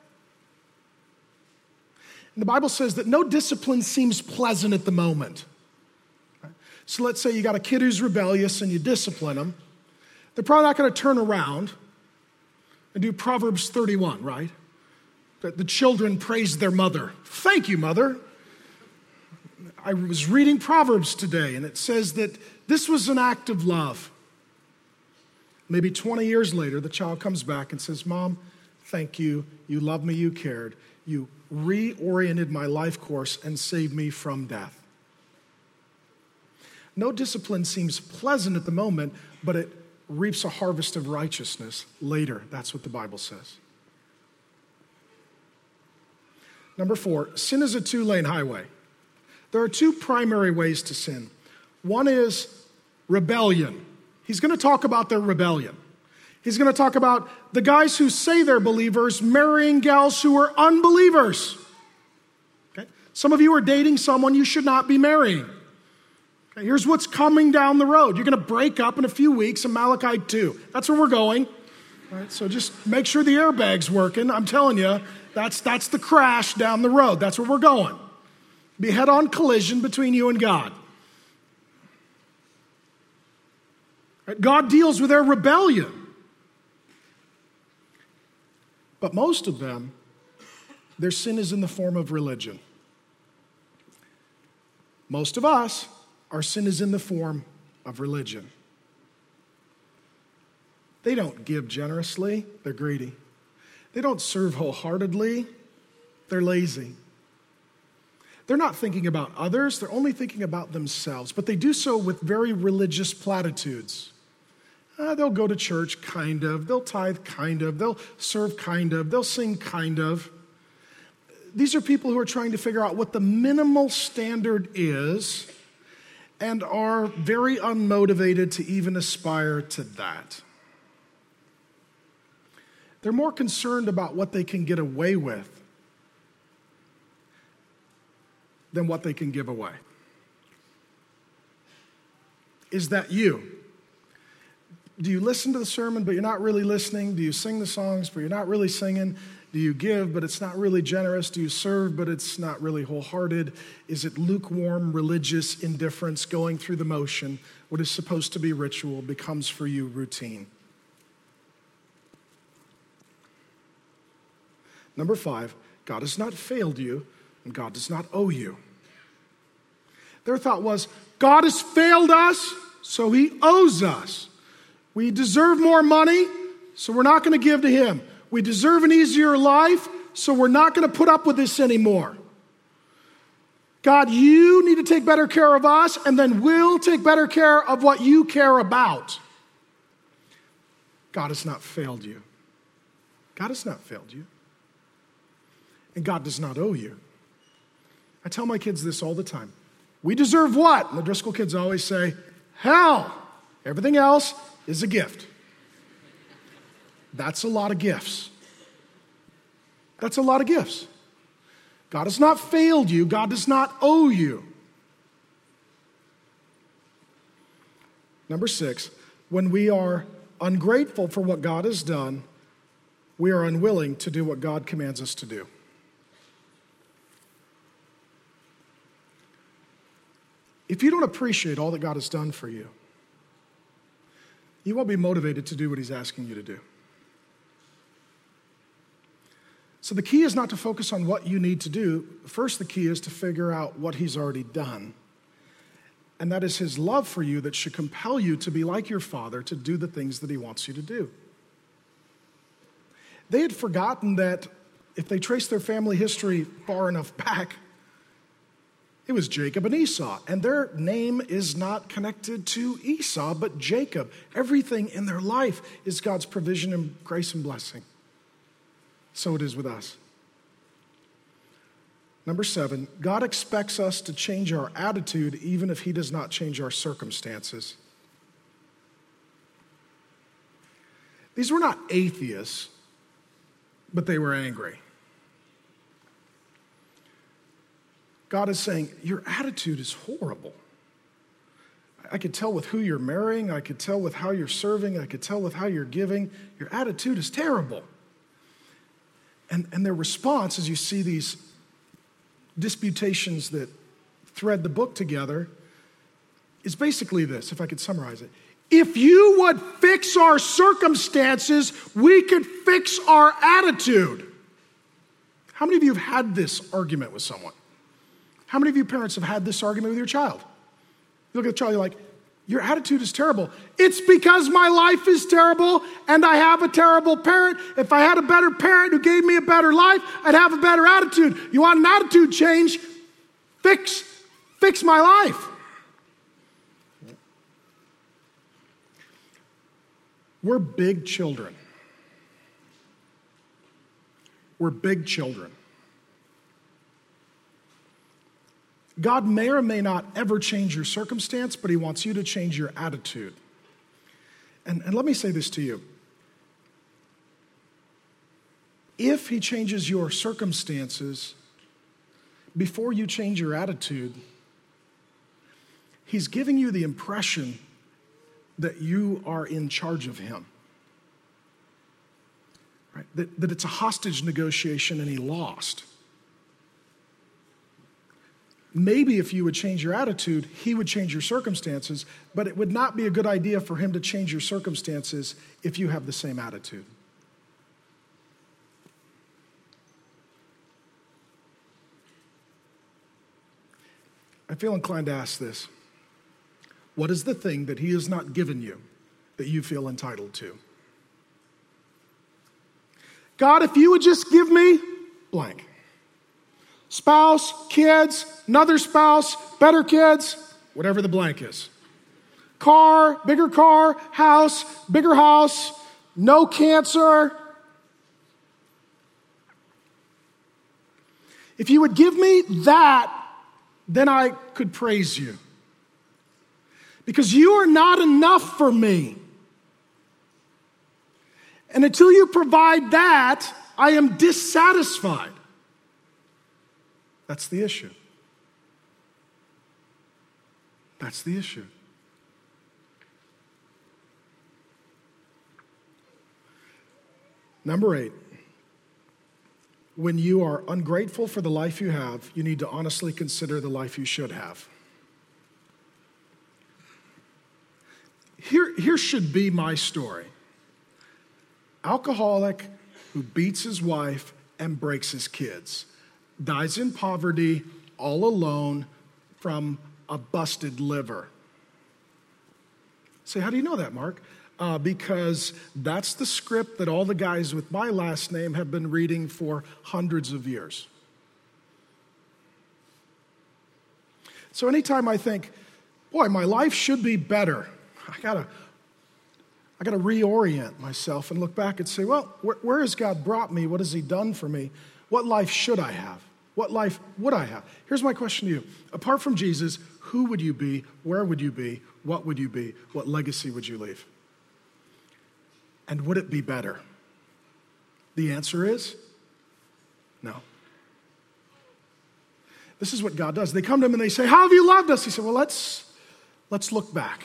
the Bible says that no discipline seems pleasant at the moment. So let's say you got a kid who's rebellious and you discipline them. They're probably not going to turn around and do Proverbs 31, right? That the children praise their mother. Thank you, mother. I was reading Proverbs today and it says that this was an act of love. Maybe 20 years later, the child comes back and says, Mom, thank you. You loved me, you cared. You reoriented my life course and saved me from death. No discipline seems pleasant at the moment, but it reaps a harvest of righteousness later. That's what the Bible says. Number 4, sin is a two-lane highway. There are two primary ways to sin. One is rebellion. He's going to talk about their rebellion. He's going to talk about the guys who say they're believers marrying gals who are unbelievers. Okay? Some of you are dating someone you should not be marrying. Okay? Here's what's coming down the road. You're going to break up in a few weeks in Malachi 2. That's where we're going. All right? So just make sure the airbag's working. I'm telling you, that's the crash down the road. That's where we're going. Be head-on collision between you and God. Right? God deals with their rebellion. But most of them, their sin is in the form of religion. Most of us, our sin is in the form of religion. They don't give generously, they're greedy. They don't serve wholeheartedly, they're lazy. They're not thinking about others, they're only thinking about themselves, but they do so with very religious platitudes. They'll go to church, kind of. They'll tithe, kind of. They'll serve, kind of. They'll sing, kind of. These are people who are trying to figure out what the minimal standard is and are very unmotivated to even aspire to that. They're more concerned about what they can get away with than what they can give away. Is that you? Do you listen to the sermon, but you're not really listening? Do you sing the songs, but you're not really singing? Do you give, but it's not really generous? Do you serve, but it's not really wholehearted? Is it lukewarm, religious indifference, going through the motion? What is supposed to be ritual becomes for you routine. Number 5, God has not failed you, and God does not owe you. Their thought was, God has failed us, so he owes us. We deserve more money, so we're not going to give to him. We deserve an easier life, so we're not going to put up with this anymore. God, you need to take better care of us, and then we'll take better care of what you care about. God has not failed you. God has not failed you. And God does not owe you. I tell my kids this all the time. We deserve what? And the Driscoll kids always say, hell. Everything else is a gift. That's a lot of gifts. That's a lot of gifts. God has not failed you. God does not owe you. Number 6, when we are ungrateful for what God has done, we are unwilling to do what God commands us to do. If you don't appreciate all that God has done for you, you won't be motivated to do what he's asking you to do. So the key is not to focus on what you need to do. First, the key is to figure out what he's already done. And that is his love for you that should compel you to be like your Father, to do the things that he wants you to do. They had forgotten that if they traced their family history far enough back, it was Jacob and Esau, and their name is not connected to Esau, but Jacob. Everything in their life is God's provision and grace and blessing. So it is with us. Number 7, God expects us to change our attitude even if he does not change our circumstances. These were not atheists, but they were angry. God is saying, your attitude is horrible. I could tell with who you're marrying. I could tell with how you're serving. I could tell with how you're giving. Your attitude is terrible. And their response, as you see these disputations that thread the book together, is basically this, if I could summarize it. If you would fix our circumstances, we could fix our attitude. How many of you have had this argument with someone? How many of you parents have had this argument with your child? You look at the child, you're like, your attitude is terrible. It's because my life is terrible and I have a terrible parent. If I had a better parent who gave me a better life, I'd have a better attitude. You want an attitude change? Fix my life. We're big children. We're big children. God may or may not ever change your circumstance, but he wants you to change your attitude. And let me say this to you. If he changes your circumstances before you change your attitude, he's giving you the impression that you are in charge of him. Right? That it's a hostage negotiation and he lost. Maybe if you would change your attitude, he would change your circumstances, but it would not be a good idea for him to change your circumstances if you have the same attitude. I feel inclined to ask this. What is the thing that he has not given you that you feel entitled to? God, if you would just give me blank. Spouse, kids, another spouse, better kids, whatever the blank is. Car, bigger car, house, bigger house, no cancer. If you would give me that, then I could praise you. Because you are not enough for me. And until you provide that, I am dissatisfied. That's the issue. That's the issue. Number 8, when you are ungrateful for the life you have, you need to honestly consider the life you should have. Here should be my story. Alcoholic who beats his wife and breaks his kids. Dies in poverty, all alone, from a busted liver. Say, how do you know that, Mark? Because that's the script that all the guys with my last name have been reading for hundreds of years. So anytime I think, boy, my life should be better, I gotta reorient myself and look back and say, well, where has God brought me? What has he done for me? What life should I have? What life would I have? Here's my question to you. Apart from Jesus, who would you be? Where would you be? What would you be? What legacy would you leave? And would it be better? The answer is no. This is what God does. They come to him and they say, how have you loved us? He said, well, let's look back.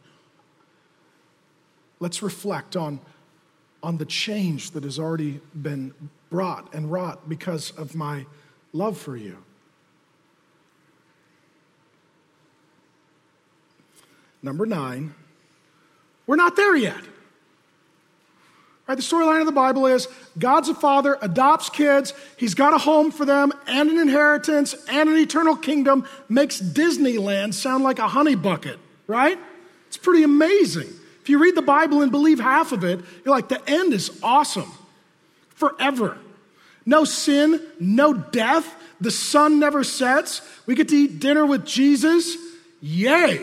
Let's reflect on the change that has already been brought and wrought because of my love for you. Number 9, we're not there yet. Right, the storyline of the Bible is God's a father, adopts kids, he's got a home for them and an inheritance and an eternal kingdom, makes Disneyland sound like a honey bucket, right? It's pretty amazing. If you read the Bible and believe half of it, you're like, the end is awesome. Forever. No sin, no death. The sun never sets. We get to eat dinner with Jesus. Yay.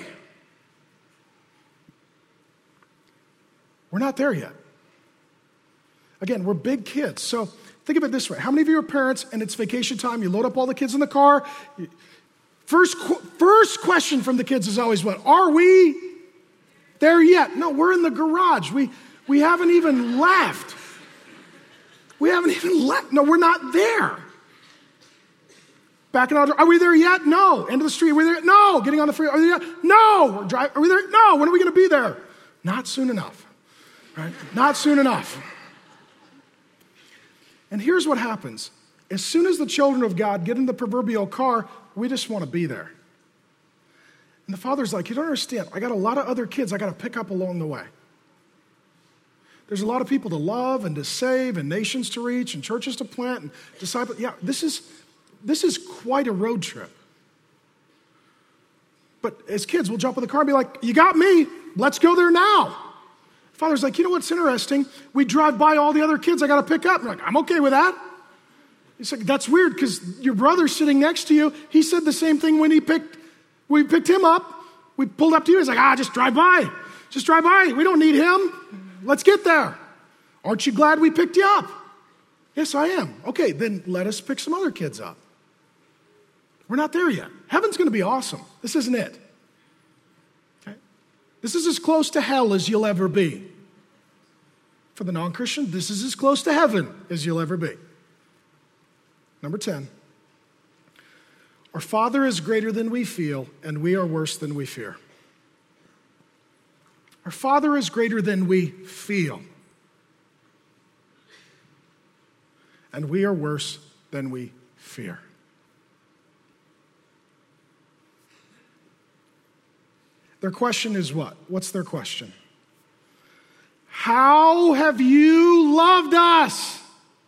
We're not there yet. Again, we're big kids. So think of it this way. How many of you are parents and it's vacation time? You load up all the kids in the car. First question from the kids is always what? Are we there yet? No, we're in the garage. We haven't even left. We haven't even left. No, we're not there. Backing out. Are we there yet? No. End of the street. Are we there? No. Getting on the freeway. Are we there yet? No. We're driving. Are we there? No. When are we going to be there? Not soon enough. Right? Not soon enough. And here's what happens. As soon as the children of God get in the proverbial car, we just want to be there. And the father's like, you don't understand. I got a lot of other kids I got to pick up along the way. There's a lot of people to love and to save and nations to reach and churches to plant and disciple. Yeah, this is quite a road trip. But as kids, we'll jump in the car and be like, you got me. Let's go there now. Father's like, you know what's interesting? We drive by all the other kids I got to pick up. I'm like, I'm okay with that. He's like, that's weird because your brother's sitting next to you. He said the same thing when we picked him up. We pulled up to you. He's like, just drive by. Just drive by. We don't need him. Let's get there. Aren't you glad we picked you up? Yes, I am. Okay, then let us pick some other kids up. We're not there yet. Heaven's going to be awesome. This isn't it. Okay? This is as close to hell as you'll ever be. For the non-Christian, this is as close to heaven as you'll ever be. Number 10. Our Father is greater than we feel, and we are worse than we fear. Our Father is greater than we feel, and we are worse than we fear. Their question is what? What's their question? How have you loved us?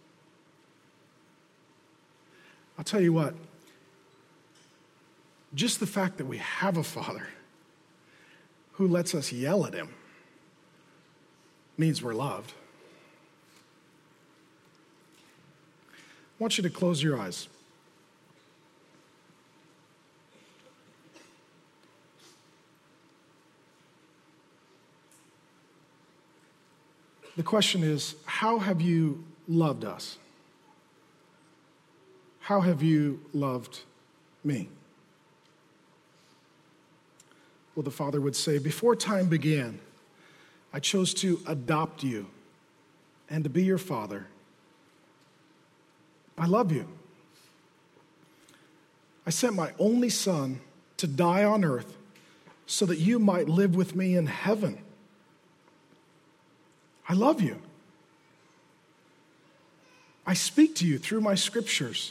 I'll tell you what, just the fact that we have a Father who lets us yell at him means we're loved. I want you to close your eyes. The question is, how have you loved us? How have you loved me? Well, the Father would say, before time began, I chose to adopt you and to be your Father. I love you. I sent my only Son to die on earth so that you might live with me in heaven. I love you. I speak to you through my scriptures.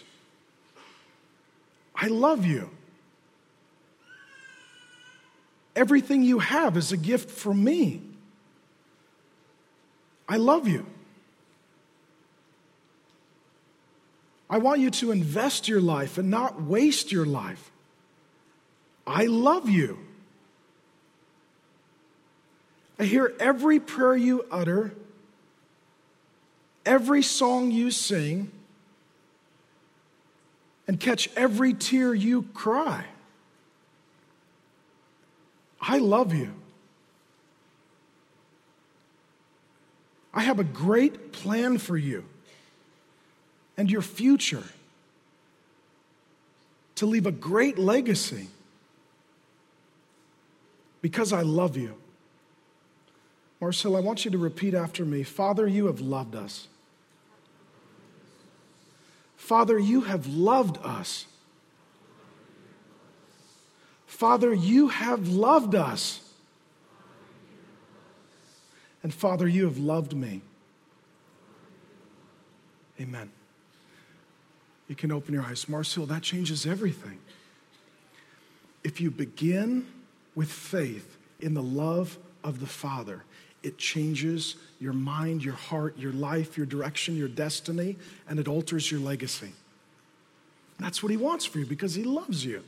I love you. Everything you have is a gift from me. I love you. I want you to invest your life and not waste your life. I love you. I hear every prayer you utter, every song you sing, and catch every tear you cry. I love you. I have a great plan for you and your future to leave a great legacy because I love you. Marcel, I want you to repeat after me. Father, you have loved us. Father, you have loved us. Father, you have loved us. And Father, you have loved me. Amen. You can open your eyes. Marcel, that changes everything. If you begin with faith in the love of the Father, it changes your mind, your heart, your life, your direction, your destiny, and it alters your legacy. That's what he wants for you because he loves you.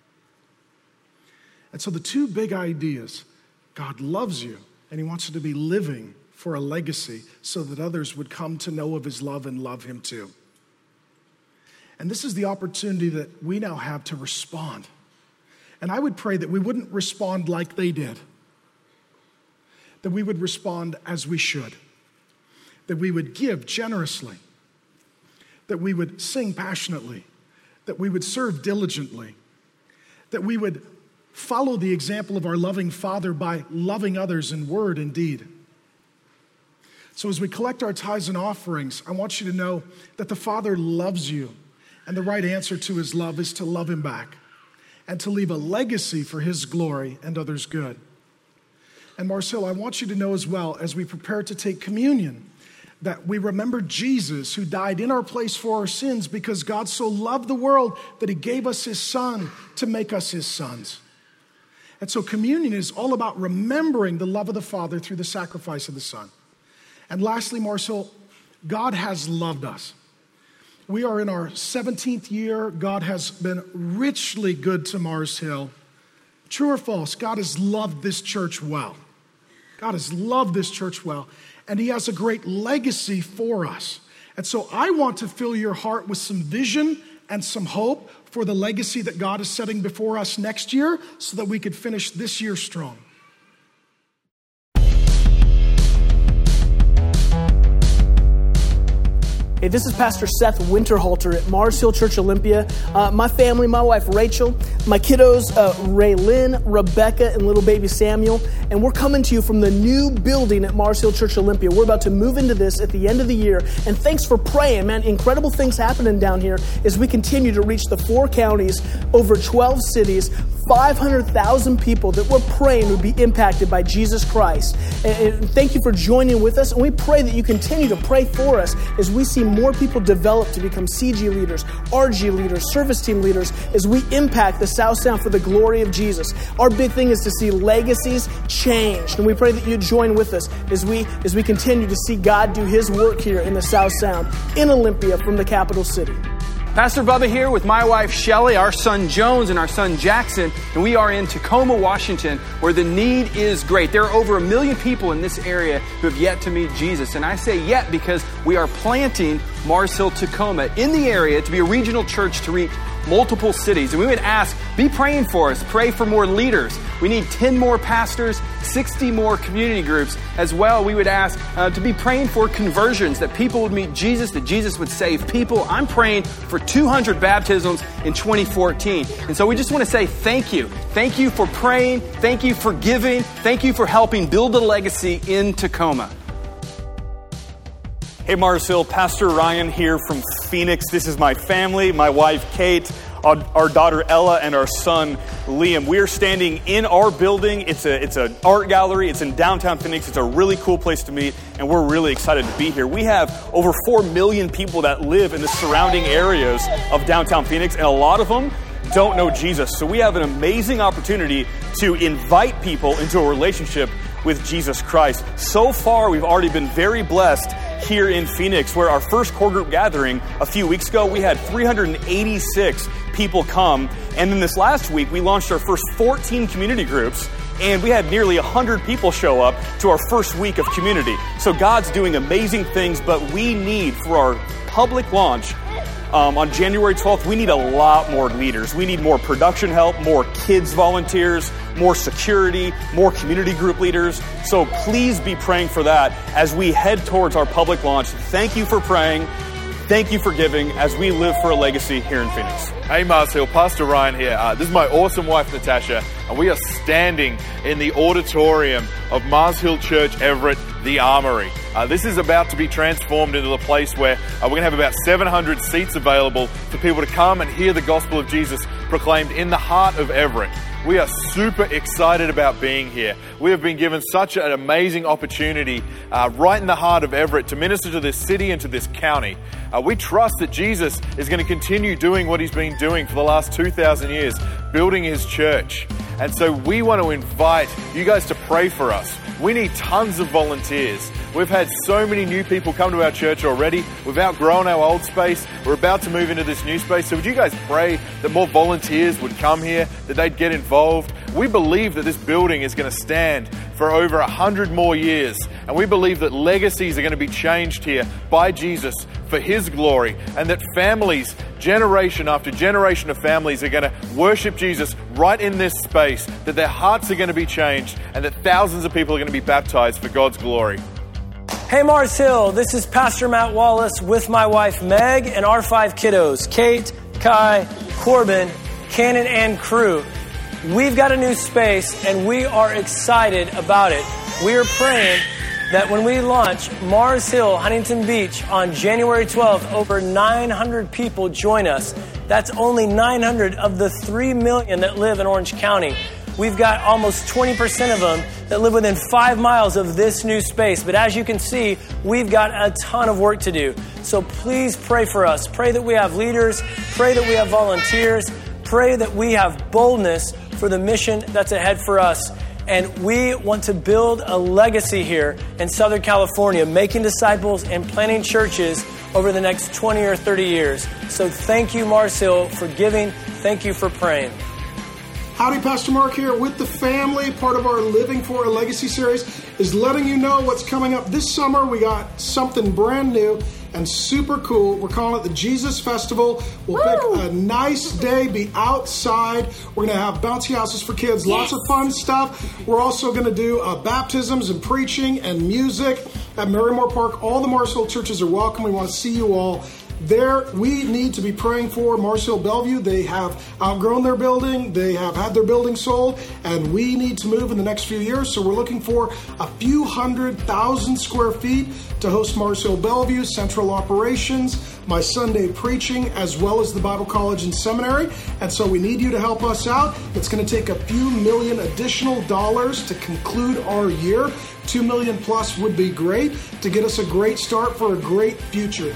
And so the two big ideas, God loves you and he wants you to be living for a legacy so that others would come to know of his love and love him too. And this is the opportunity that we now have to respond. And I would pray that we wouldn't respond like they did, that we would respond as we should, that we would give generously, that we would sing passionately, that we would serve diligently, that we would follow the example of our loving Father by loving others in word and deed. So as we collect our tithes and offerings, I want you to know that the Father loves you, and the right answer to his love is to love him back and to leave a legacy for his glory and others' good. And Marcel, I want you to know as well, as we prepare to take communion, that we remember Jesus who died in our place for our sins because God so loved the world that he gave us his Son to make us his sons. And so communion is all about remembering the love of the Father through the sacrifice of the Son. And lastly, Marcel, God has loved us. We are in our 17th year. God has been richly good to Mars Hill. True or false, God has loved this church well. God has loved this church well, and he has a great legacy for us. And so I want to fill your heart with some vision and some hope for the legacy that God is setting before us next year so that we could finish this year strong. Hey, this is Pastor Seth Winterhalter at Mars Hill Church Olympia. My family, my wife Rachel, my kiddos Raylyn, Rebecca, and little baby Samuel, and we're coming to you from the new building at Mars Hill Church Olympia. We're about to move into this at the end of the year, and thanks for praying, man. Incredible things happening down here as we continue to reach the 4 counties, over 12 cities, 500,000 people that we're praying would be impacted by Jesus Christ. And thank you for joining with us, and we pray that you continue to pray for us as we see more people develop to become CG leaders, RG leaders, service team leaders, as we impact the South Sound for the glory of Jesus. Our big thing is to see legacies changed, and we pray that you join with us as we continue to see God do His work here in the South Sound, in Olympia, from the capital city. Pastor Bubba here with my wife Shelly, our son Jones, and our son Jackson, and we are in Tacoma, Washington, where the need is great. There are over 1 million people in this area who have yet to meet Jesus, and I say yet because we are planting Mars Hill Tacoma in the area to be a regional church to reach multiple cities. And we would ask, be praying for us. Pray for more leaders. We need 10 more pastors, 60 more community groups. As well, we would ask to be praying for conversions, that people would meet Jesus, that Jesus would save people. I'm praying for 200 baptisms in 2014. And so we just want to say thank you. Thank you for praying. Thank you for giving. Thank you for helping build a legacy in Tacoma. Hey Mars Hill, Pastor Ryan here from Phoenix. This is my family, my wife Kate, our daughter Ella, and our son Liam. We are standing in our building. It's an art gallery. It's in downtown Phoenix. It's a really cool place to meet, and we're really excited to be here. We have over 4 million people that live in the surrounding areas of downtown Phoenix, and a lot of them don't know Jesus. So we have an amazing opportunity to invite people into a relationship with Jesus Christ. So far, we've already been very blessed here in Phoenix, where our first core group gathering a few weeks ago, we had 386 people come. And then this last week, we launched our first 14 community groups, and we had nearly 100 people show up to our first week of community. So God's doing amazing things, but we need, for our public launch, on January 12th, we need a lot more leaders. We need more production help, more kids volunteers, more security, more community group leaders. So please be praying for that as we head towards our public launch. Thank you for praying. Thank you for giving as we live for a legacy here in Phoenix. Hey Mars Hill, Pastor Ryan here. This is my awesome wife Natasha, and we are standing in the auditorium of Mars Hill Church Everett, the Armory. This is about to be transformed into the place where we're going to have about 700 seats available for people to come and hear the gospel of Jesus proclaimed in the heart of Everett. We are super excited about being here. We have been given such an amazing opportunity right in the heart of Everett to minister to this city and to this county. We trust that Jesus is going to continue doing what He's been doing for the last 2,000 years, building His church. And so we want to invite you guys to pray for us. We need tons of volunteers. We've had so many new people come to our church already. We've outgrown our old space. We're about to move into this new space. So would you guys pray that more volunteers would come here, that they'd get involved? We believe that this building is going to stand for over 100 more years. And we believe that legacies are going to be changed here by Jesus for His glory, and that families, generation after generation of families, are going to worship Jesus right in this space, that their hearts are going to be changed, and that thousands of people are going to be baptized for God's glory. Hey Mars Hill, this is Pastor Matt Wallace with my wife Meg and our 5 kiddos, Kate, Kai, Corbin, Cannon, and crew. We've got a new space and we are excited about it. We are praying that when we launch Mars Hill, Huntington Beach on January 12th, over 900 people join us. That's only 900 of the 3 million that live in Orange County. We've got almost 20% of them that live within 5 miles of this new space. But as you can see, we've got a ton of work to do. So please pray for us. Pray that we have leaders. Pray that we have volunteers. Pray that we have boldness for the mission that's ahead for us. And we want to build a legacy here in Southern California, making disciples and planting churches over the next 20 or 30 years. So thank you, Mars Hill, for giving. Thank you for praying. Howdy, Pastor Mark here with the family, part of our Living for a Legacy series. is letting you know what's coming up this summer. We got something brand new and super cool. We're calling it the Jesus Festival. We'll pick a nice day, be outside. We're going to have bouncy houses for kids, lots of fun stuff. We're also going to do baptisms and preaching and music at Marymore Park. All the Mars Hill churches are welcome. We want to see you all there. We need to be praying for Mars Hill Bellevue. They have outgrown their building. They have had their building sold, and we need to move in the next few years. So we're looking for a few 100,000 square feet to host Mars Hill Bellevue, central operations, my Sunday preaching, as well as the Bible College and Seminary. And so we need you to help us out. It's going to take a few million additional dollars to conclude our year. 2 million plus would be great to get us a great start for a great future.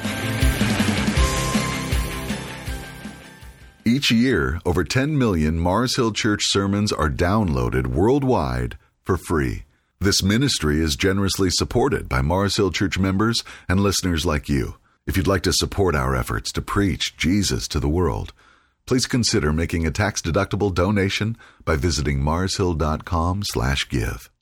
Each year, over 10 million Mars Hill Church sermons are downloaded worldwide for free. This ministry is generously supported by Mars Hill Church members and listeners like you. If you'd like to support our efforts to preach Jesus to the world, please consider making a tax-deductible donation by visiting marshill.com/give.